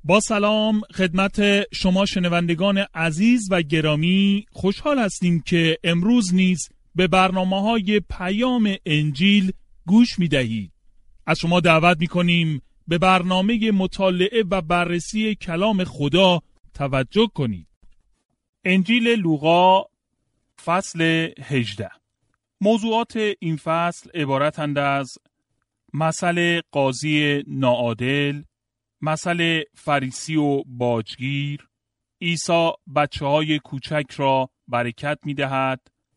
با سلام خدمت شما شنوندگان عزیز و گرامی، خوشحال هستیم که امروز نیز به برنامه‌های پیام انجیل گوش می‌دهید. از شما دعوت می‌کنیم به برنامه مطالعه و بررسی کلام خدا توجه کنید. انجیل لوقا فصل 18. موضوعات این فصل عبارتند از مثل قاضی ناعادل، مثل فریسی و باجگیر، عیسی بچه‌های کوچک را برکت می‌دهد،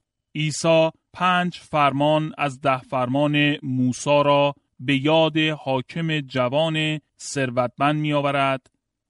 عیسی 5 فرمان از 10 فرمان موسی را به یاد حاکم جوان ثروتمند می‌آورد،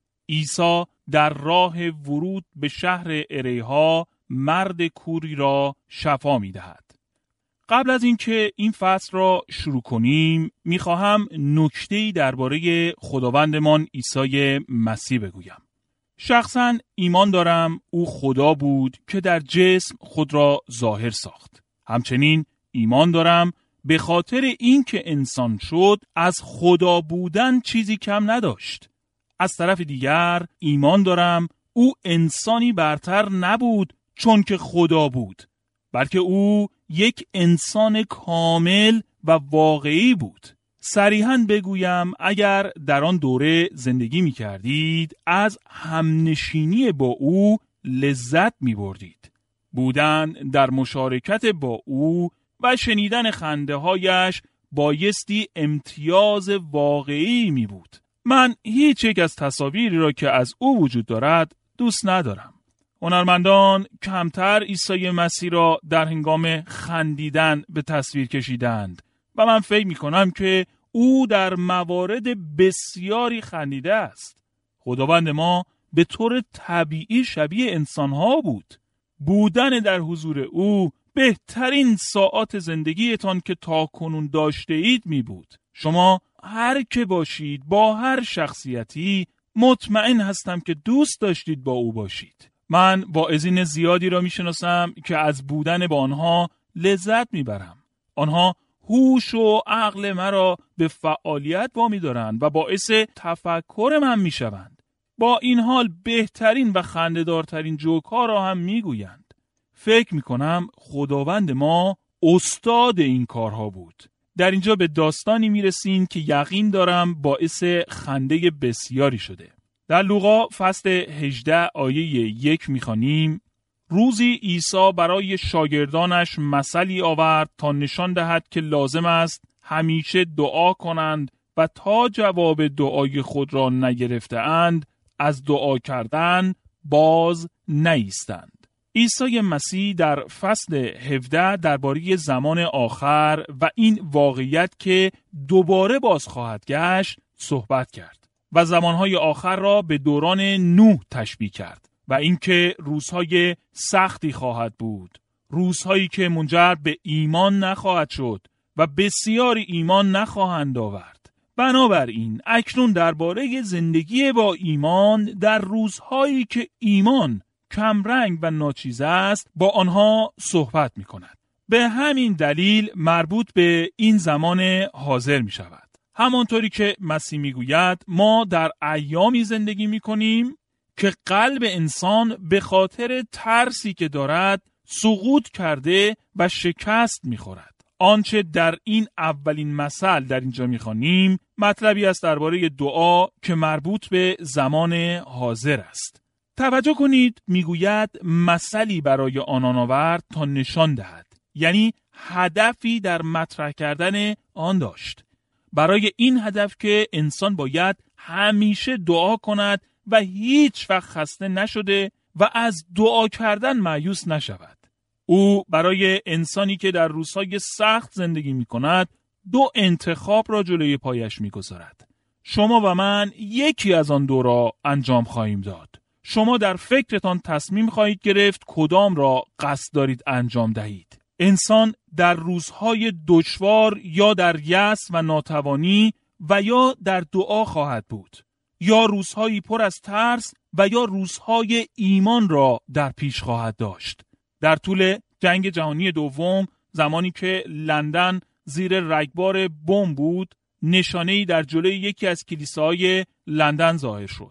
عیسی در راه ورود به شهر اریحا مرد کوری را شفا می‌دهد. قبل از اینکه این فصل را شروع کنیم، میخواهم نکته‌ای درباره خداوندمان عیسی مسیح بگویم. شخصاً ایمان دارم او خدا بود که در جسم خود را ظاهر ساخت. همچنین ایمان دارم به خاطر اینکه انسان شد از خدا بودن چیزی کم نداشت. از طرف دیگر ایمان دارم او انسانی برتر نبود چون که خدا بود، بلکه او یک انسان کامل و واقعی بود. صریحاً بگویم اگر در آن دوره زندگی می کردید از همنشینی با او لذت می بردید. بودن در مشارکت با او و شنیدن خنده هایش بایستی امتیاز واقعی می بود. من هیچ یک از تصاویری را که از او وجود دارد دوست ندارم. هنرمندان کمتر عیسی مسیح را در هنگام خندیدن به تصویر کشیدند و من فکر می کنم که او در موارد بسیاری خندیده است. خداوند ما به طور طبیعی شبیه انسانها بود. بودن در حضور او بهترین ساعات زندگیتان که تا کنون داشته اید می بود. شما هر که باشید با هر شخصیتی مطمئن هستم که دوست داشتید با او باشید. من واعظین زیادی را میشناسم که از بودن با آنها لذت میبرم. آنها هوش و عقل مرا به فعالیت وامی دارند و باعث تفکر من میشوند. با این حال بهترین و خنده‌دارترین جوک ها را هم میگویند. فکر میکنم خداوند ما استاد این کارها بود. در اینجا به داستانی میرسیم که یقین دارم باعث خنده بسیاری شده. در لوقا فصل 18 آیه 1 می‌خوانیم: روزی عیسی برای شاگردانش مثلی آورد تا نشان دهد که لازم است همیشه دعا کنند و تا جواب دعای خود را نگرفته اند از دعا کردن باز نایستند. عیسی مسیح در فصل 17 درباره زمان آخر و این واقعیت که دوباره باز خواهد گشت صحبت کرد و زمانهای آخر را به دوران نوح تشبیه کرد و اینکه روزهای سختی خواهد بود، روزهایی که منجر به ایمان نخواهد شد و بسیاری ایمان نخواهند آورد. بنابراین اکنون درباره زندگی با ایمان در روزهایی که ایمان کمرنگ و ناچیز است با آنها صحبت می کند. به همین دلیل مربوط به این زمان حاضر می شود. همانطوری که مسیح میگوید ما در ایامی زندگی میکنیم که قلب انسان به خاطر ترسی که دارد سقوط کرده و شکست میخورد. آنچه در این اولین مثل در اینجا میخوانیم مطلبی است درباره دعا که مربوط به زمان حاضر است. توجه کنید میگوید مثلی برای آنان آورد تا نشان دهد، یعنی هدفی در مطرح کردن آن داشت. برای این هدف که انسان باید همیشه دعا کند و هیچ وقت خسته نشده و از دعا کردن مایوس نشود. او برای انسانی که در روزهای سخت زندگی می کند 2 انتخاب را جلوی پایش می گذارد. شما و من یکی از آن 2 را انجام خواهیم داد. شما در فکرتان تصمیم خواهید گرفت کدام را قصد دارید انجام دهید. انسان در روزهای دشوار یا در یأس و ناتوانی و یا در دعا خواهد بود، یا روزهایی پر از ترس و یا روزهای ایمان را در پیش خواهد داشت. در طول جنگ جهانی دوم، زمانی که لندن زیر رگبار بمب بود، نشانه‌ای در جلوی یکی از کلیساهای لندن ظاهر شد.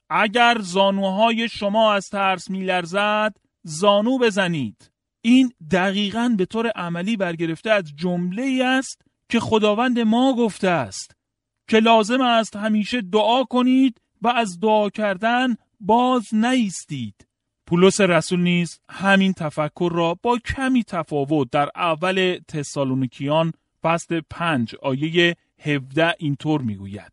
اگر زانوهای شما از ترس میلرزد زانو بزنید. این دقیقاً به طور عملی برگرفته از جمله‌ای است که خداوند ما گفته است که لازم است همیشه دعا کنید و از دعا کردن باز نایستید. پولس رسول نیز همین تفکر را با کمی تفاوت در اول تسالونیکیان فصل 5 آیه 17 اینطور میگوید: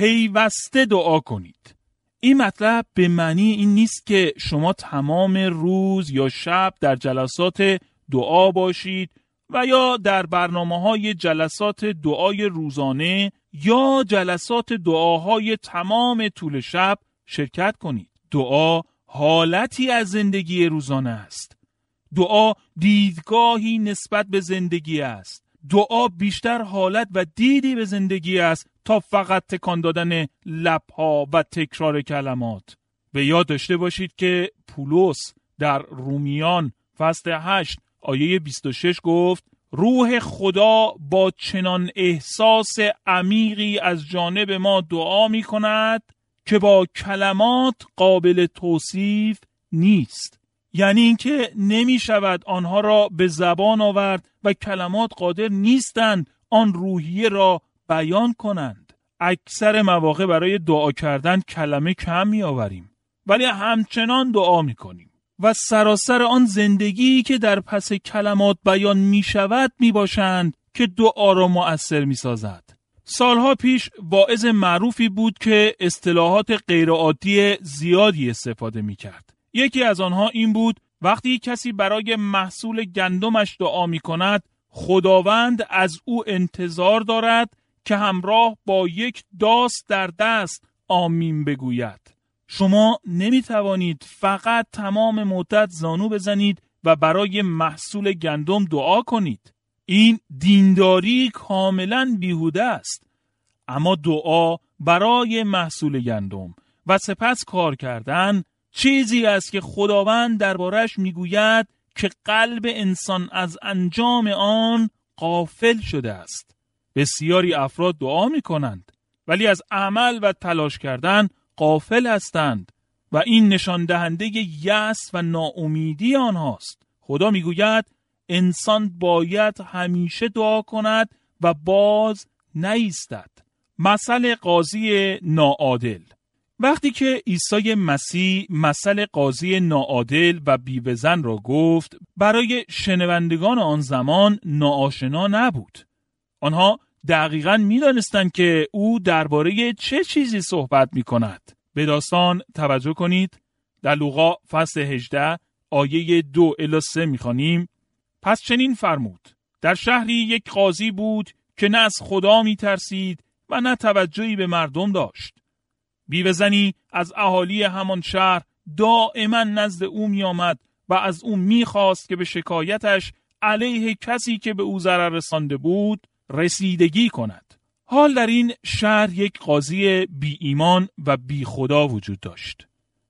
پیوسته دعا کنید. این مطلب به معنی این نیست که شما تمام روز یا شب در جلسات دعا باشید و یا در برنامه‌های جلسات دعای روزانه یا جلسات دعاهای تمام طول شب شرکت کنید. دعا حالتی از زندگی روزانه است. دعا دیدگاهی نسبت به زندگی است. دعا بیشتر حالت و دیدی به زندگی است تا فقط تکان دادن لب‌ها و تکرار کلمات. به یاد داشته باشید که پولس در رومیان فصل 8 آیه 26 گفت: روح خدا با چنان احساس عمیقی از جانب ما دعا می کند که با کلمات قابل توصیف نیست. یعنی اینکه نمی شود آنها را به زبان آورد و کلمات قادر نیستند آن روحیه را بیان کنند. اکثر مواقع برای دعا کردن کلمه کم می آوریم ولی همچنان دعا می کنیم و سراسر آن زندگی که در پس کلمات بیان می شود می باشند که دعا را مؤثر می سازد. سالها پیش واعظ معروفی بود که اصطلاحات غیرعادی زیادی استفاده می کرد. یکی از آنها این بود: وقتی کسی برای محصول گندمش دعا می کند، خداوند از او انتظار دارد که همراه با یک داس در دست آمین بگوید. شما نمی توانید فقط تمام مدت زانو بزنید و برای محصول گندم دعا کنید. این دینداری کاملا بیهوده است. اما دعا برای محصول گندم و سپس کار کردن چیزی است که خداوند دربارش میگوید که قلب انسان از انجام آن غافل شده است. بسیاری افراد دعا میکنند ولی از عمل و تلاش کردن غافل هستند و این نشان دهنده یأس و ناامیدی آنهاست. خدا میگوید انسان باید همیشه دعا کند و باز نایستد. مثل قاضی ناعادل. وقتی که عیسی مسیح مثل قاضی ناعادل و بیوه‌زن را گفت، برای شنوندگان آن زمان ناآشنا نبود. آنها دقیقاً می‌دانستند که او درباره چه چیزی صحبت می‌کند. به داستان توجه کنید. در لوقا فصل 18 آیه 2 الی 3 می‌خوانیم: پس چنین فرمود: در شهری یک قاضی بود که نه از خدا می‌ترسید و نه توجهی به مردم داشت. بیوه‌زنی از اهالی همان شهر دائما نزد او می آمد و از او می خواست که به شکایتش علیه کسی که به او ضرر رسانده بود رسیدگی کند. حال در این شهر یک قاضی بی ایمان و بی خدا وجود داشت.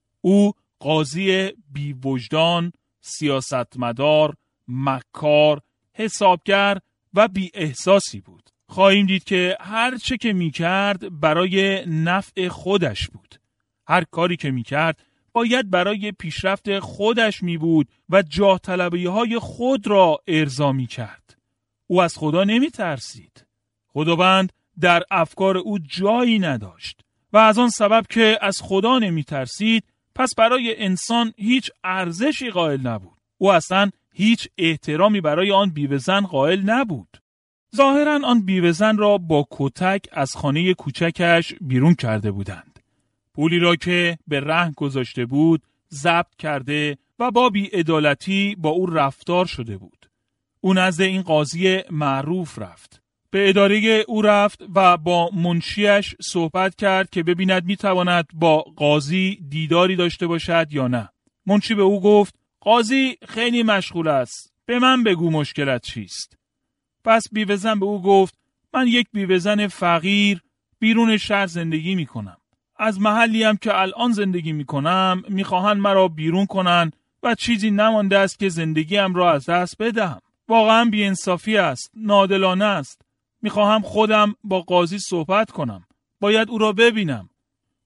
او قاضی بی وجدان، سیاستمدار، مکار، حسابگر و بی احساسی بود. خواهیم دید که هر چه که می کرد برای نفع خودش بود. هر کاری که می کرد باید برای پیشرفت خودش می بود و جاه طلبی های خود را ارضا می کرد. او از خدا نمی ترسید. خداوند در افکار او جایی نداشت و از آن سبب که از خدا نمی ترسید پس برای انسان هیچ ارزشی قائل نبود. او اصلا هیچ احترامی برای آن بیوه‌زن قائل نبود. ظاهراً آن بیوه‌زن را با کتک از خانه کوچکش بیرون کرده بودند. پولی را که به رهن گذاشته بود ضبط کرده و با بی‌عدالتی با او رفتار شده بود. او نزد این قاضی معروف رفت. به اداره او رفت و با منشیش صحبت کرد که ببیند میتواند با قاضی دیداری داشته باشد یا نه. منشی به او گفت: قاضی خیلی مشغول است. به من بگو مشکلت چیست؟ پس بیوه‌زن به او گفت: من یک بیوه‌زن فقیر بیرون شهر زندگی می کنم. از محلی هم که الان زندگی می کنم می خواهند مرا بیرون کنن و چیزی نمانده است که زندگیم را از دست بدهم. واقعا بی‌انصافی است، ناعادلانه است. می خواهم خودم با قاضی صحبت کنم. باید او را ببینم.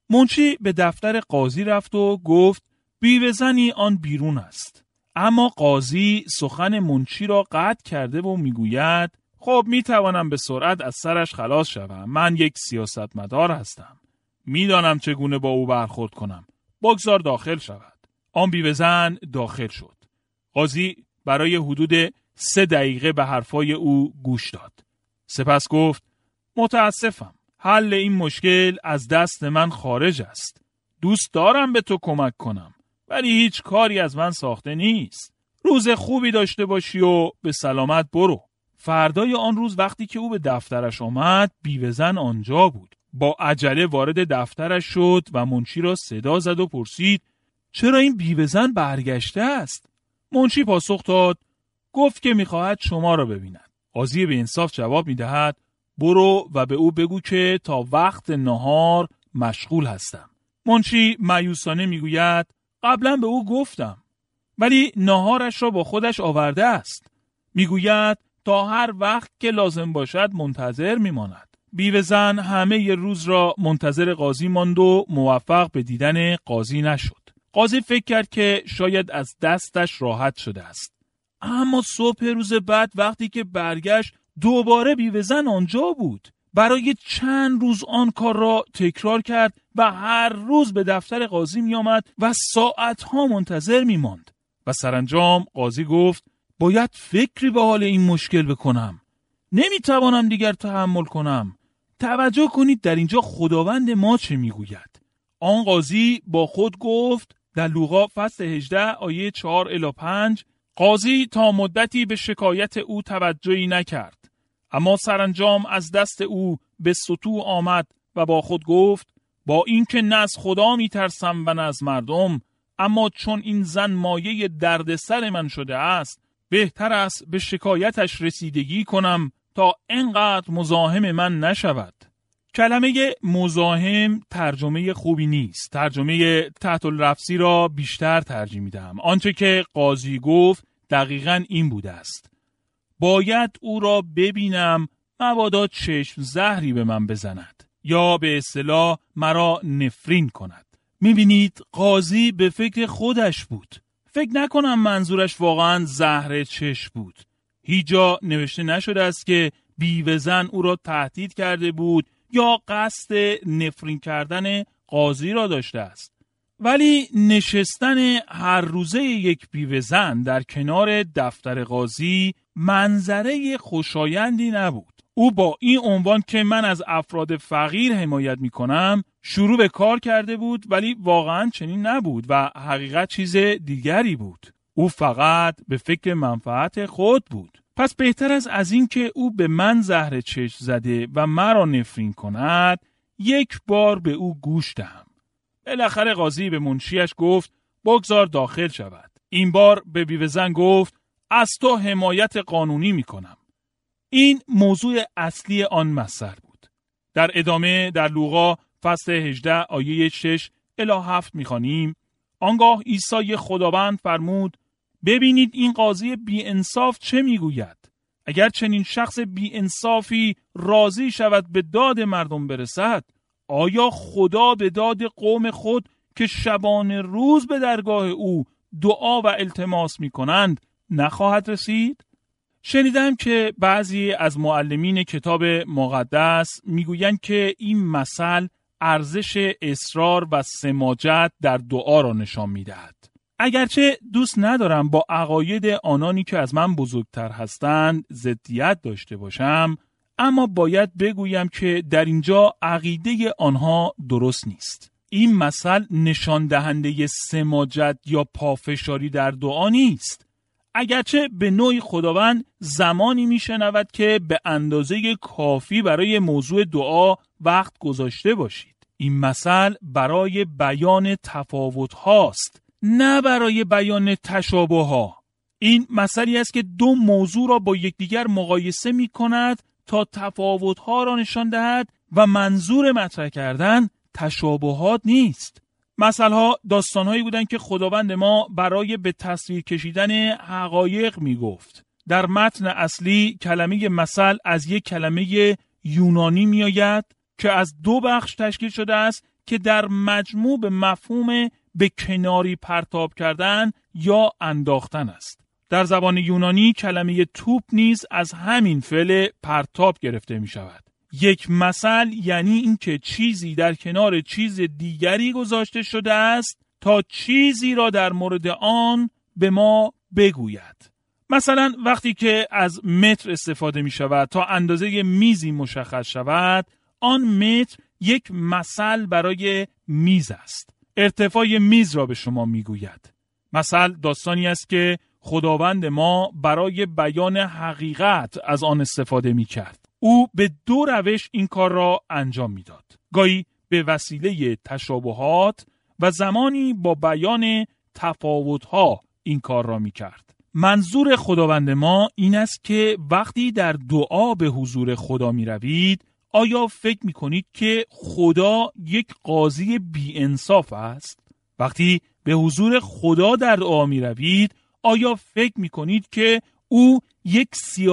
منشی به دفتر قاضی رفت و گفت بیوه‌زنی آن بیرون است. اما قاضی سخن منشی را قطع کرده و میگوید خب میتوانم به سرعت از سرش خلاص شوم. من یک سیاستمدار هستم. میدانم چگونه با او برخورد کنم. بگذار داخل شود. آن بیوه‌زن داخل شد. قاضی برای حدود 3 دقیقه به حرفای او گوش داد. سپس گفت متاسفم. حل این مشکل از دست من خارج است. دوست دارم به تو کمک کنم ولی هیچ کاری از من ساخته نیست. روز خوبی داشته باشی و به سلامت برو. فردای آن روز وقتی که او به دفترش آمد بیوه‌زن آنجا بود. با عجله وارد دفترش شد و منشی را صدا زد و پرسید چرا این بیوه‌زن برگشته است؟ منشی پاسخ داد گفت که می‌خواهد شما را ببیند. قاضی به انصاف جواب می‌دهد برو و به او بگو که تا وقت نهار مشغول هستم. منشی مایوسانه میگوید قبلا به او گفتم ولی نهارش را با خودش آورده است. میگوید تا هر وقت که لازم باشد منتظر میماند. بیوه‌زن همه ی روز را منتظر قاضی ماند و موفق به دیدن قاضی نشد. قاضی فکر کرد که شاید از دستش راحت شده است. اما صبح روز بعد وقتی که برگشت دوباره بیوه‌زن آنجا بود. برای چند روز آن کار را تکرار کرد و هر روز به دفتر قاضی می آمد و ساعتها منتظر می ماند. و سرانجام قاضی گفت باید فکری به حال این مشکل بکنم. نمی توانم دیگر تحمل کنم. توجه کنید در اینجا خداوند ما چه می گوید. آن قاضی با خود گفت در لوقا فصل 18 آیه 4 الی 5 قاضی تا مدتی به شکایت او توجهی نکرد. اما سرانجام از دست او به سطوح آمد و با خود گفت با اینکه نه از خدا میترسم و نه از مردم، اما چون این زن مایه دردسر من شده است بهتر است به شکایتش رسیدگی کنم تا اینقدر مزاحم من نشود. کلمه مزاحم ترجمه خوبی نیست. ترجمه تحت الرفسی را بیشتر ترجیح میدم. آنچه که قاضی گفت دقیقاً این بوده است. باید او را ببینم مبادا چشم زهری به من بزند یا به اصطلاح مرا نفرین کند. میبینید قاضی به فکر خودش بود. فکر نکنم منظورش واقعاً زهر چشم بود. هیچ جا نوشته نشده است که بیوه‌زن او را تهدید کرده بود یا قصد نفرین کردن قاضی را داشته است. ولی نشستن هر روزه یک بیوه‌زن در کنار دفتر قاضی منظره خوشایندی نبود. او با این عنوان که من از افراد فقیر حمایت می کنم شروع به کار کرده بود، ولی واقعا چنین نبود و حقیقت چیز دیگری بود. او فقط به فکر منفعت خود بود. پس بهتر از این که او به من زهر چشم زده و مرا نفرین کند یک بار به او گوش دهم. بالاخره قاضی به منشیش گفت بگذار داخل شود. این بار به بیوه‌زن گفت از تو حمایت قانونی می کنم. این موضوع اصلی آن مثل بود. در ادامه در لوقا فصل 18 آیه 6 الی 7 می خوانیم آنگاه عیسی خداوند فرمود ببینید این قاضی بی انصاف چه می گوید. اگر چنین شخص بی انصافی راضی شود به داد مردم برسد، آیا خدا به داد قوم خود که شبانه روز به درگاه او دعا و التماس می کنند نخواهد رسید؟ شنیدم که بعضی از معلمین کتاب مقدس میگویند که این مثل ارزش اصرار و سماجت در دعا را نشان میدهد. اگرچه دوست ندارم با عقاید آنانی که از من بزرگتر هستند ضدیت داشته باشم، اما باید بگویم که در اینجا عقیده آنها درست نیست. این مثل نشان دهنده سماجت یا پافشاری در دعا نیست. اگرچه به نوعی خداوند زمانی میشنود که به اندازه کافی برای موضوع دعا وقت گذاشته باشید. این مثل برای بیان تفاوت هاست، نه برای بیان تشابه ها. این مثلی است که دو موضوع را با یکدیگر مقایسه می کند تا تفاوت ها را نشان دهد و منظور مطرح کردن تشابهات نیست. مثلها داستانهایی بودند که خداوند ما برای به تصویر کشیدن حقایق می گفت. در متن اصلی کلمه مثل از یک کلمه یونانی می آید که از دو بخش تشکیل شده است که در مجموع به مفهوم به کناری پرتاب کردن یا انداختن است. در زبان یونانی کلمه توپ نیز از همین فعل پرتاب گرفته می شود. یک مثل یعنی این که چیزی در کنار چیز دیگری گذاشته شده است تا چیزی را در مورد آن به ما بگوید. مثلا وقتی که از متر استفاده می شود تا اندازه میزی مشخص شود، آن متر یک مثل برای میز است. ارتفاع میز را به شما می گوید. مثل داستانی است که خداوند ما برای بیان حقیقت از آن استفاده می کرد. او به دو روش این کار را انجام می داد. گاهی به وسیله تشابهات و زمانی با بیان تفاوت‌ها این کار را می کرد. منظور خداوند ما این است که وقتی در دعا به حضور خدا می روید، آیا فکر می کنید که خدا یک قاضی بی انصاف است؟ وقتی به حضور خدا در دعا می روید، آیا فکر می کنید که او یک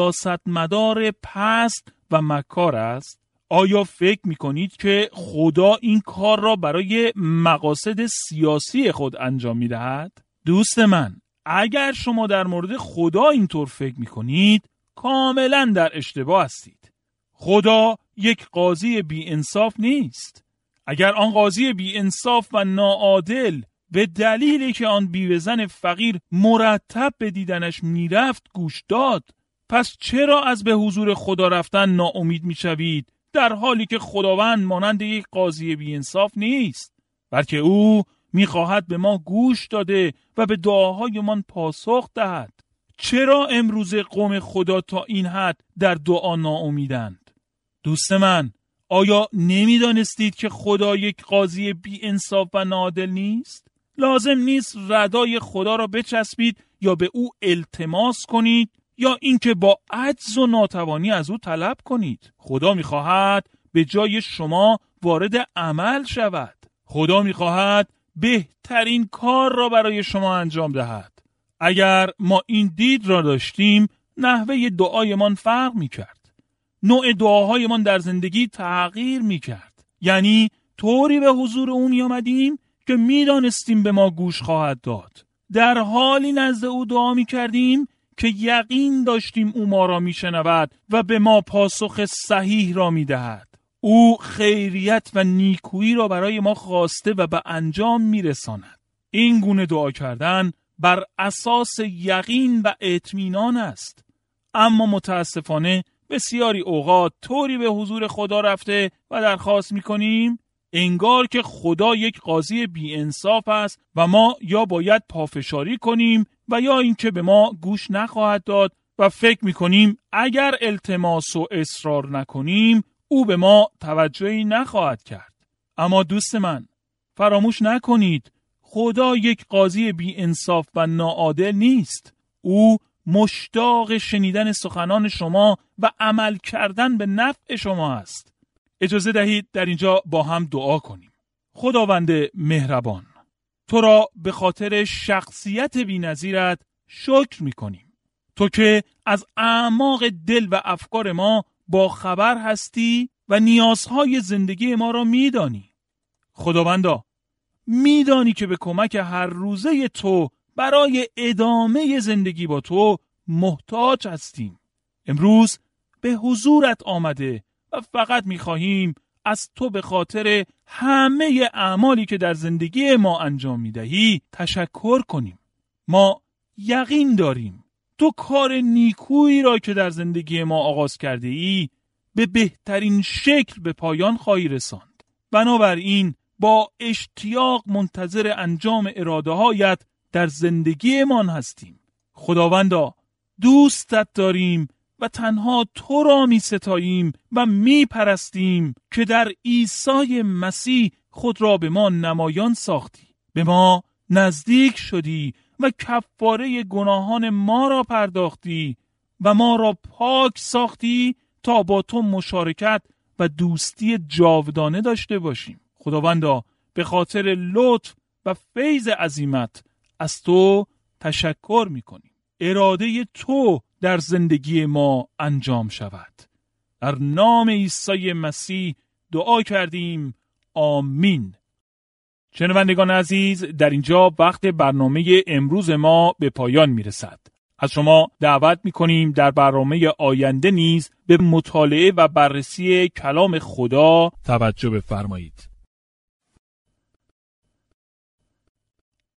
سیاستمدار پست و مکار است؟ آیا فکر می کنید که خدا این کار را برای مقاصد سیاسی خود انجام می دهد؟ دوست من، اگر شما در مورد خدا اینطور فکر می کنید، کاملا در اشتباه هستید. خدا یک قاضی بی انصاف نیست. اگر آن قاضی بی انصاف و ناعادل به دلیلی که آن بیوه‌زن فقیر مرتب به دیدنش میرفت گوش داد، پس چرا از به حضور خدا رفتن ناامید میشوید، در حالی که خداوند مانند یک قاضی بی انصاف نیست، بلکه او میخواهد به ما گوش داده و به دعاهایمان پاسخ دهد؟ چرا امروز قوم خدا تا این حد در دعا ناامیدند؟ دوست من، آیا نمیدانستید که خدا یک قاضی بی انصاف و ناعادل نیست؟ لازم نیست ردای خدا را بچسبید یا به او التماس کنید یا اینکه با عجز و ناتوانی از او طلب کنید. خدا می‌خواهد به جای شما وارد عمل شود. خدا می‌خواهد بهترین کار را برای شما انجام دهد. اگر ما این دید را داشتیم، نحوه دعایمان فرق می‌کرد. نوع دعاهایمان در زندگی تغییر می‌کرد. یعنی طوری به حضور او می‌آمدیم که می‌دانستیم به ما گوش خواهد داد. در حالی نزد او دعا می‌کردیم که یقین داشتیم او ما را می‌شنود و به ما پاسخ صحیح را می‌دهد. او خیریت و نیکویی را برای ما خواسته و به انجام می‌رساند. این گونه دعا کردن بر اساس یقین و اطمینان است. اما متاسفانه بسیاری اوقات طوری به حضور خدا رفته و درخواست می‌کنیم انگار که خدا یک قاضی بی انصاف است و ما یا باید پافشاری کنیم و یا اینکه به ما گوش نخواهد داد و فکر می‌کنیم اگر التماس و اصرار نکنیم او به ما توجهی نخواهد کرد. اما دوست من، فراموش نکنید خدا یک قاضی بی انصاف و ناعادل نیست. او مشتاق شنیدن سخنان شما و عمل کردن به نفع شما است. اجازه دهید در اینجا با هم دعا کنیم. خداوند مهربان، تو را به خاطر شخصیت بی‌نظیرت شکر می‌کنیم. تو که از اعماق دل و افکار ما با خبر هستی و نیازهای زندگی ما را می‌دانی. خداوندا، می‌دانی که به کمک هر روزه تو برای ادامه زندگی با تو محتاج هستیم. امروز به حضورت آمده و فقط می‌خواهیم از تو به خاطر همه اعمالی که در زندگی ما انجام می‌دهی تشکر کنیم. ما یقین داریم تو کار نیکویی را که در زندگی ما آغاز کرده ای به بهترین شکل به پایان خواهی رساند. بنابراین با اشتیاق منتظر انجام اراده هایت در زندگی من هستیم. خداوندا، دوستت داریم و تنها تو را می ستاییم و می پرستیم که در عیسی مسیح خود را به ما نمایان ساختی. به ما نزدیک شدی و کفاره گناهان ما را پرداختی و ما را پاک ساختی تا با تو مشارکت و دوستی جاودانه داشته باشیم. خداوندا، به خاطر لطف و فیض عظیمت از تو تشکر می‌کنیم. اراده تو در زندگی ما انجام شود. در نام عیسی مسیح دعا کردیم. آمین. شنوندگان عزیز، در اینجا وقت برنامه امروز ما به پایان میرسد. از شما دعوت میکنیم در برنامه آینده نیز به مطالعه و بررسی کلام خدا توجه بفرمایید.